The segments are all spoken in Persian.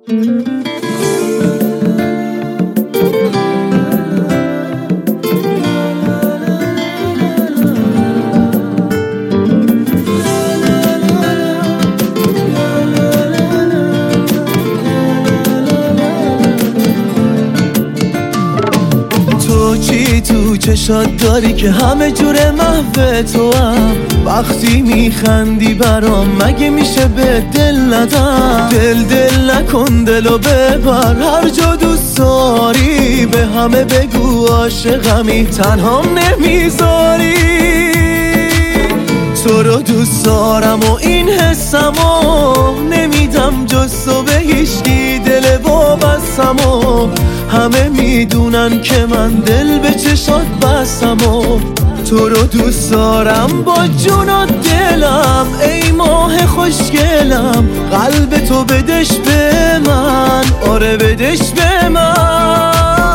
چی تو چشات داری که همه جور محو تو هم؟ وقتی میخندی برام مگه میشه به دل ندم؟ دل نکن دلو ببر هر جا دوست داری، به همه بگو عاشقمی تنهام نمیذاری. تو رو دوست دارم و این حسمو نمیدم جز تو به هیچکی، دل وابستم و همه میدونن که من دل به چشات بستم و تو رو دوست دارم با جون و دلم. ای ماه خوشگلم قلب تو بدش به من، آره بدش به من.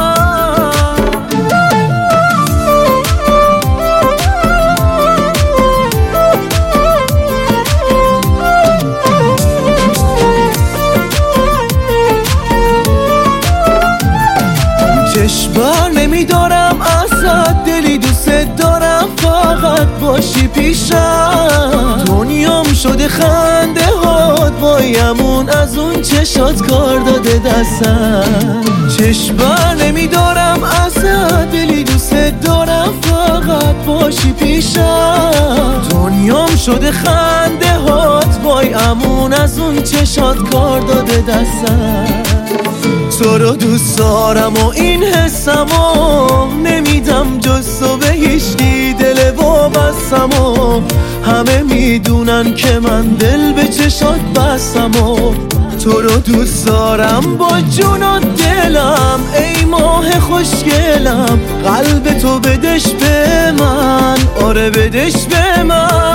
چشم نمیدارم ازت، دلی دوست دارم فقط باشی پیشم. دنیام شده خنده هات، بایمون از اون چشات کار داده دستم. چشم نمیدارم ازت، دلی دوست دارم فقط باشی پیشم. دنیام شده خنده هات، بایمون از اون چشات کار داده دستم. تو رو دوست دارم و این حسمو نمیدم جز تو به هیچکی، دل وابستم و همه میدونن که من دل به چشات بستم و تو رو دوست دارم با جون و دلم. ای ماه خوشگلم قلب تو بدش به من، آره بدش به من.